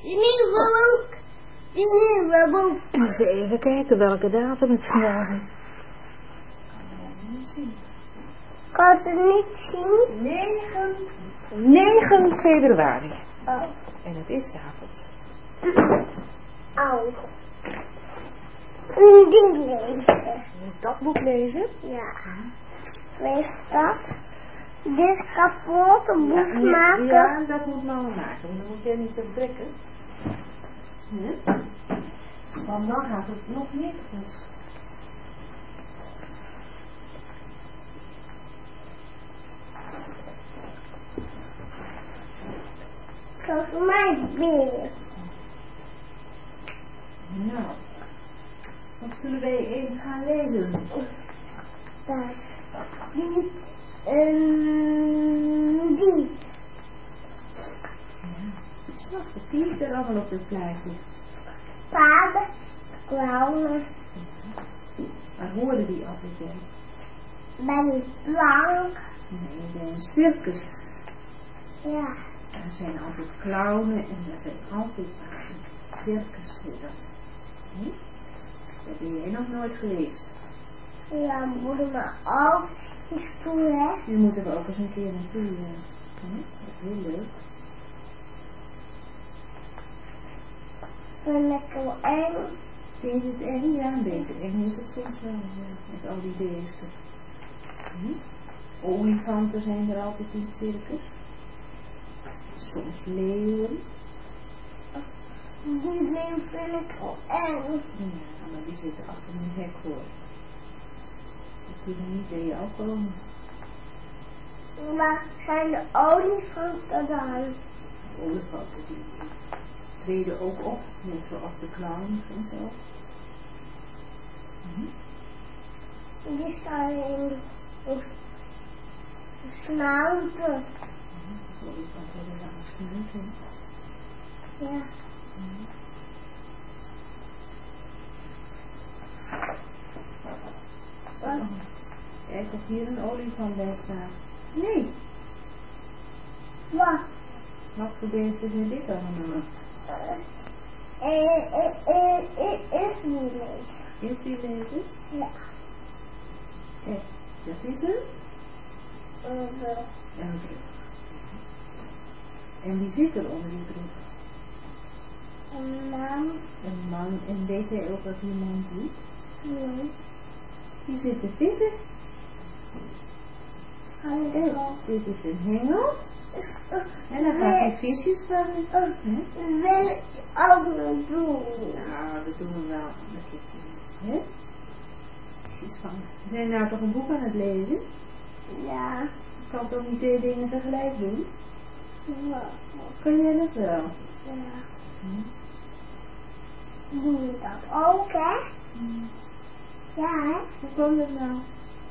Eens even kijken welke datum het vandaag is. Kan ze niet zien? 9 februari. Oh. En het is 's avonds. Au. Een ding lezen. Dat boek lezen? Ja. Wees dat? Dit is kapot, een boek maken. Ja, dat moet mama maken. Want dan moet jij niet op trekken. Want dan gaat het nog niet goed. Volgens mij weer. Nou, wat zullen wij eens gaan lezen? Dat is die. Die. Wat zie ik er allemaal op dit plaatje? Paarden, klauwen. Waar hoorden die altijd bij? Bij een plank. Nee, bij een circus. Ja. Er zijn altijd clownen en er zijn altijd paarden. Circus heet dat. Hm? Dat heb jij nog nooit gelezen. Ja, moeder, maar ook is toe, hè? Je moet er ook eens een keer naartoe. Dat is heel leuk. Vind ik wel eng. Vind je het eng? Ja, een beetje eng is het soms wel. Ja, met al die beesten. Olifanten zijn er altijd in het circus. Soms leeuwen. Die leeuw vind ik wel eng. Ja, maar die zitten achter een hek hoor. Die kunnen niet bij jou komen. Maar zijn de olifanten dan? De olifanten die treden ook op, net zoals de clowns en zo. Die staan in de snuiten. De olifanten hebben lange snuiten. Ja. Wat? Kijk of hier een olifant bij staat. Nee. Wat? Wat voor beesten zijn dit allemaal? Is niet lezen. Is die levens? Ja. Kijk, dat is een Wel. brug. En wie zit er onder die brug? Een man. Een man. En weet jij ook wat die man doet? Nee. Die zit te vissen. Dit is een hengel. En dan gaat hij visjes vangen. Wil ik ook nog doen. Nou, dat doen we wel een keertje. Hè? Visjes vangen. Ben je nou toch een boek aan het lezen? Ja. Je kan toch niet 2 dingen tegelijk doen? Ja. Kun jij dat wel? Ja. Doe je dat ook, hè? Ja, hè? Hoe komt dat nou?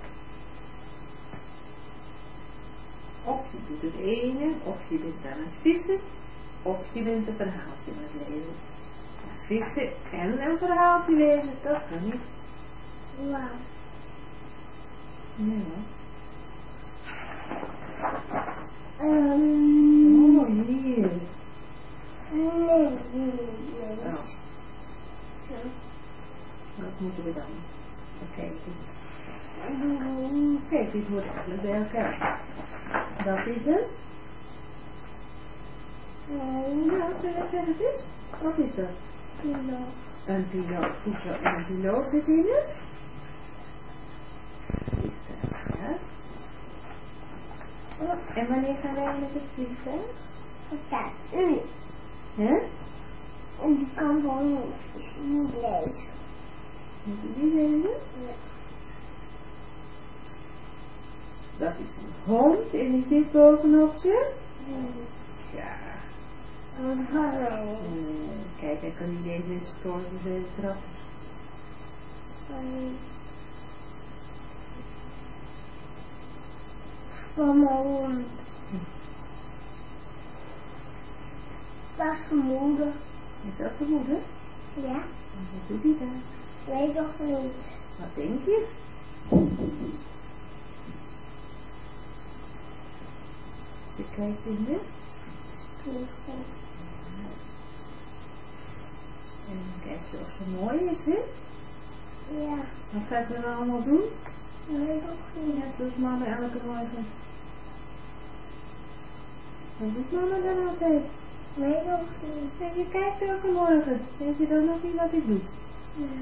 Of je doet het ene, of je bent aan het vissen, of je bent een verhaaltje aan het lezen. Maar vissen en een verhaaltje lezen, dat kan niet. Wauw. Nee hoor. Hier. Nee. Oh. Wat moeten we dan? Oké. Kijk, dit hoort eigenlijk bij elkaar. Dat is een? Ja, kun je zeggen het is? Wat is dat? Piloot. Een piloot. Goed zo. En een piloot zit in het? Vliegtuig, ja. En wanneer gaan wij met het vliegtuig? Kijk, u. Hè? En die kan gewoon niet lezen. Moet je die lezen? Ja. Dat is een hond en die zit bovenop ze. Ja. Kijk, hij kan niet eens met zijn pootjes bij de trap. Stomme hond. Dat is zijn moeder. Is dat zijn moeder? Ja. En wat doet hij daar? Weet toch niet. Wat denk je? Ze kijkt in de Spiegel. En kijk ze of ze mooi is, hè? Ja. Wat gaat ze dan allemaal doen? Nee, nog niet. Net zoals mama elke morgen. Wat doet mama dan altijd? Nee, nog niet. En je kijkt elke morgen. Weet je dan nog niet wat ik doe? Nee.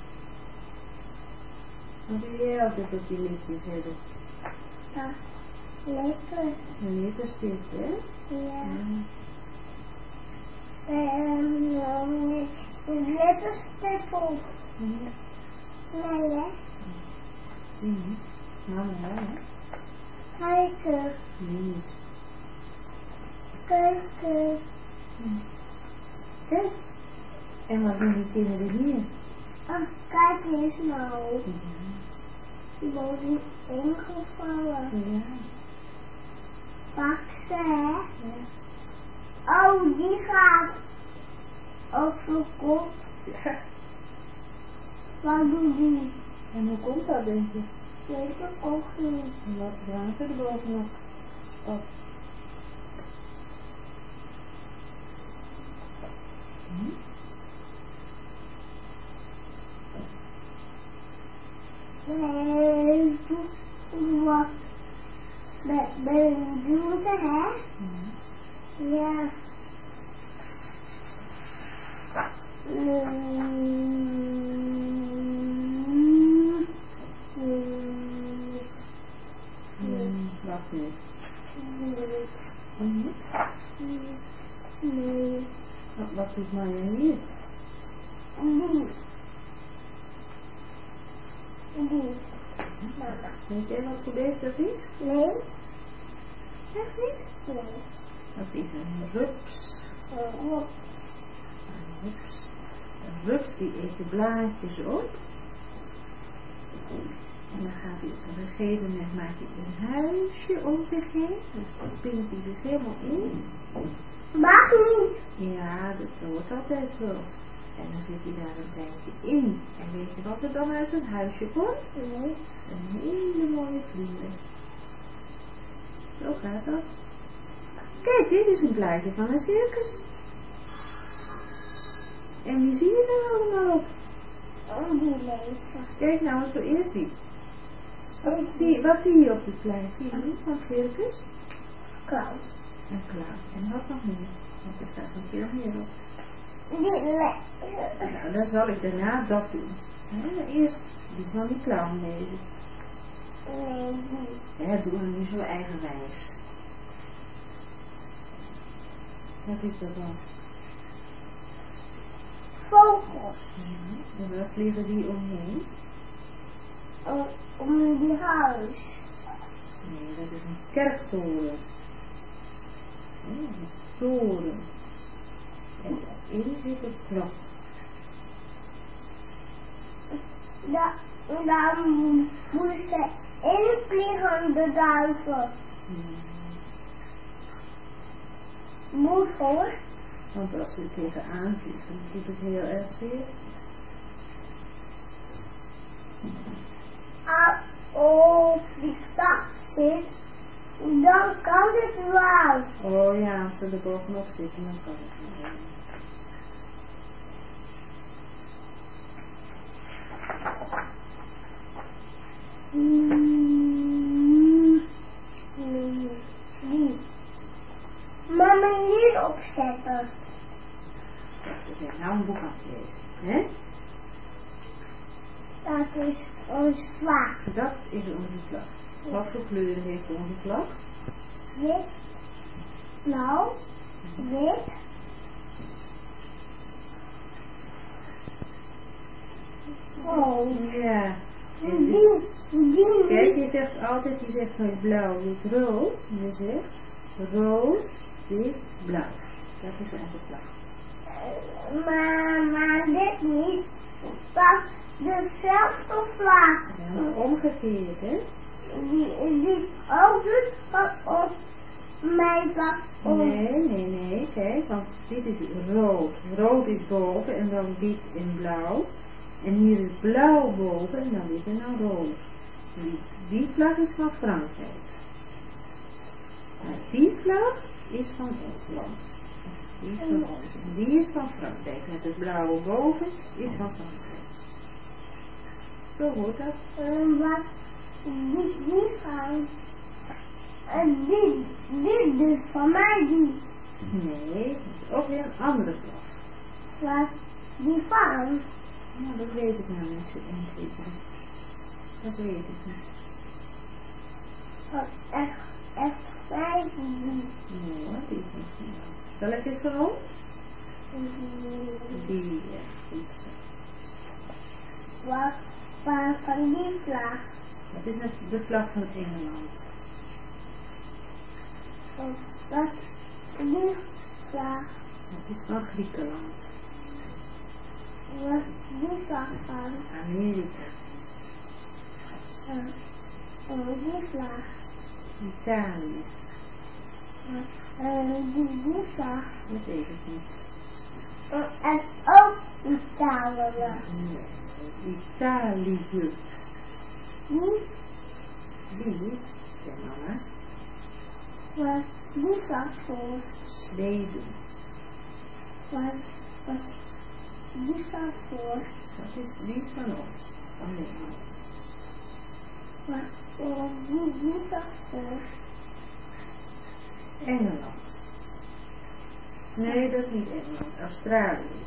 Wat doe jij altijd op je lichtjes hebben? Ja. Lekker. Een lippenstift, hè? Ja. Ja. Een lippenstift op. Ja. Nee, hè? Mhm. Mama, ja, hè? Kijken. Nee, niet. Kijken. Kijk. En wat doen die kinderen hier? Ach, kijk eens nou. Ja. Die worden ingevallen. Ja. Pak ze, hè? Ja. Oh, die gaat op zijn kop. Ja. Wat doet die? En hoe komt dat, denk je? Weet ik ook niet. En wat draagt er bovenop? Op. Hm? Nee, wat? Met mijn dochter, hè? Ja. Wacht nu. Nee. Wat doet Maya hier? Die. Mama. Weet jij wat voor beest dat is? Nee. Echt niet? Nee. Dat is een rups. Een rups. Een rups die eet de blaadjes op. En dan gaat hij op een gegeven moment maakt hij een huisje om zich heen. Dus dan pinkt hij zich helemaal in. Mag niet. Ja, dat hoort altijd zo. En dan zit hij daar een tijdje in. En weet je wat er dan uit het huisje komt? Nee. Een hele mooie vlinder. Zo gaat dat. Kijk, dit is een plaatje van een circus. En wie zie je daar allemaal op? Die lezen. Kijk nou eens zo eerst die. Wat zie je op dit plaatje? Zie je niet van het circus? Clown. Een clown. En wat nog meer? Want er staat nog veel meer op. Die lezen. Nou, dan zal ik daarna dat doen. Eerst die van die clown lezen. Nee, die. Ja, doe hem nu zo eigenwijs. Wat is dat dan? Vogels. En waar vliegen die omheen? Om die huis. Nee, dat is een kerktoren. Een toren. En daarin zit een klok. Dan moeten ze invliegen, de duiven. Moet hoor. Want als ze tegenaan vliegen, dan doet het heel erg zeer. Als die tak zit, dan kan het wel. Oh ja, als ze er bovenop zitten, dan kan het wel. Die. Mama hier opzetten. We zijn nou een boek aan het lezen. Hè? Dat is ons vlag. Dat is onze vlag. Wat voor kleuren heeft onze vlag? Wit, blauw, wit, rood. Ja. En Die. kijk, je zegt altijd, je zegt nooit blauw, wit, rood. Je zegt rood, wit, blauw. Dat is onze vlag. Maar dit niet. Dat dezelfde vlag. Ja, maar omgekeerd, hè? Die ook doet van op mijn vlag. Nee, kijk, want dit is rood. Rood is boven en dan wit en blauw. En hier is blauw boven en dan wit en dan rood. Die vlag is van Frankrijk. Maar die vlag is van ons land. Die is van ons. En die is van Frankrijk. Met het blauwe boven is van Frankrijk. Zo hoort dat. Wat? Die van... Dit dus van mij, die. Nee, dat is ook weer een andere vlag. Wat? Die van? Nou, dat weet ik nou niet zo 1, 2, 3. Dat weet ik niet. Echt mij, die. Nee hoor, die is niet van jou. Welke is van ons? Die, ja, goed zo. Wat? Van die vlag. Dat is de vlag van Engeland. Wat? Die vlag. Dat is van Griekenland. Wat? Die vlag van? Amerika. Die vlag. Italië. Die vlag. Dat weet ik niet. En ook Italië. Nee, Italië. Die? Zeg mama. Wat? Die vlag voor? Zweden. Wat? Die vlag voor? Die is van ons. Van Nederland. Wat? Die vlag voor? Engeland. Nee, dat is niet Engeland. Australië.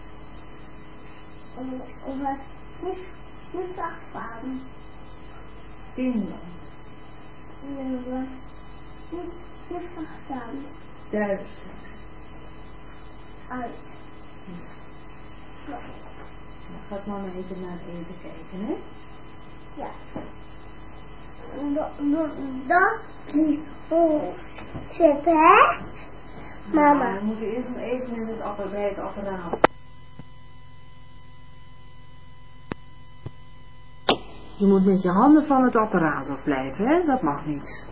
Wat? Die vlag van? Finland. Was die vlag van? Duitsland. Uit. Dan gaat mama even naar het eten kijken, hè? Ja. Dat die zit, hè? Mama. Nou, we moeten eerst nog even in bij het apparaat. Je moet met je handen van het apparaat afblijven, hè? Dat mag niet.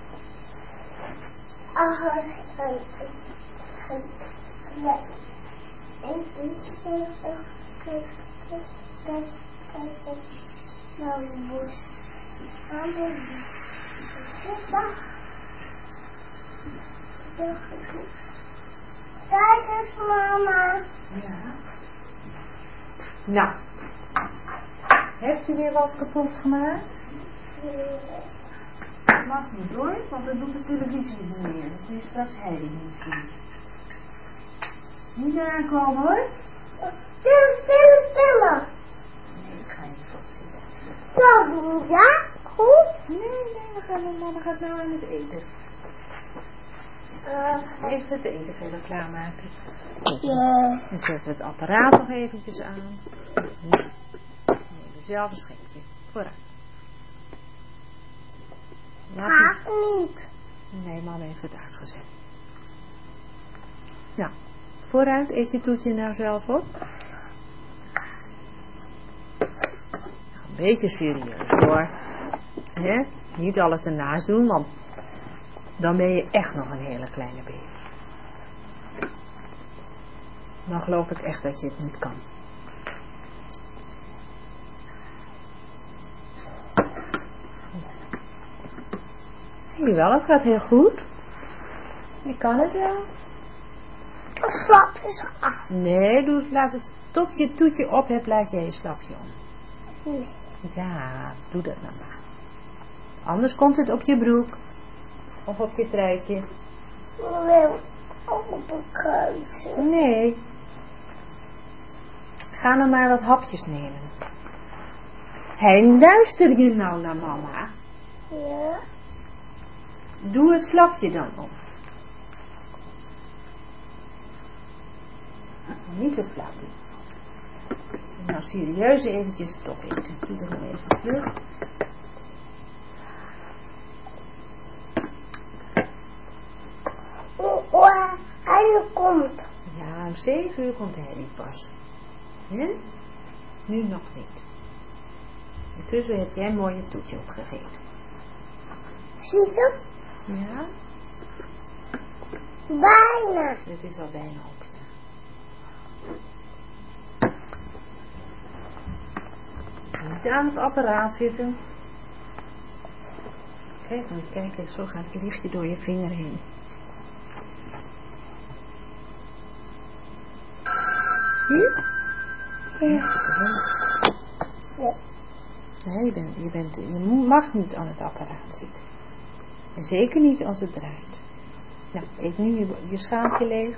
Kijk eens, mama. Ja. Nou. Heb je weer wat kapot gemaakt? Dat mag niet hoor, want dan doet de televisie niet meer. Dan kun je straks Heidi niet zien. Niet aankomen hoor. Stil. Nee, ik ga even op zitten. Zo, ja? Goed? Nee, mama gaat nou aan het eten. Even het eten verder klaarmaken. Ja. Dan zetten we het apparaat nog eventjes aan. Neem zelf een schenkje. Vooruit. Gaat niet. Nee, mama heeft het uitgezet. Nou, vooruit. Eet je toetje nou zelf op. Nou, een beetje serieus hoor. Hè? Niet alles ernaast doen, want dan ben je echt nog een hele kleine baby. Dan geloof ik echt dat je het niet kan. Zie je wel, het gaat heel goed. Je kan het wel. Slapjes af. Nee, laat het tot je toetje op hebt, laat je slapje om. Nee. Ja, doe dat nou maar. Anders komt het op je broek. Of op je truitje. Nee, op een kruisje. Nee. Ga nou maar wat hapjes nemen. Hé, luister je nou naar mama? Ja. Doe het slapje dan op. Niet zo flauw doen. Nou, serieus eventjes top eten. Doe dat nog even vlug. Hij komt. Ja, om 7 uur komt hij niet pas. Hè? Nu nog niet. Intussen heb jij een mooie toetje opgegeten. Zie je? Ja? Bijna. Het is al bijna op. Ja. Niet aan het apparaat zitten. Kijk, moet je kijken, zo gaat het lichtje door je vinger heen. Zie je? Ja. Nee, je mag niet aan het apparaat zitten. En zeker niet als het draait. Nou, eet nu je schaaltje leeg.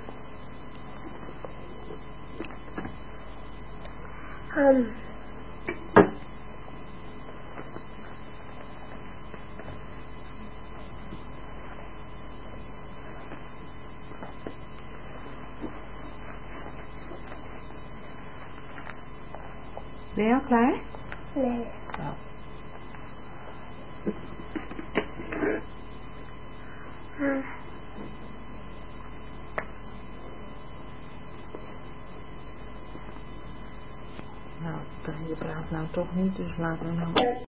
Ben je al klaar? Nee. Oh. Nou, je praat nou toch niet, dus laten we nou...